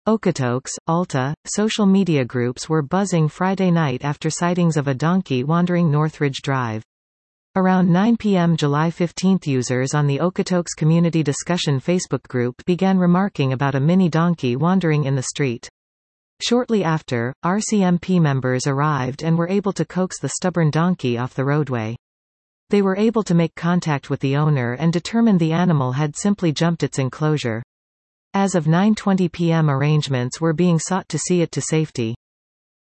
Okotoks, Alta, social media groups were buzzing Friday night after sightings of a donkey wandering Northridge Drive. Around 9 p.m. July 15, users on the Okotoks Community Discussion Facebook group began remarking about a mini donkey wandering in the street. Shortly after, RCMP members arrived and were able to coax the stubborn donkey off the roadway. They were able to make contact with the owner and determined the animal had simply jumped its enclosure. As of 9:20 p.m. arrangements were being sought to see it to safety.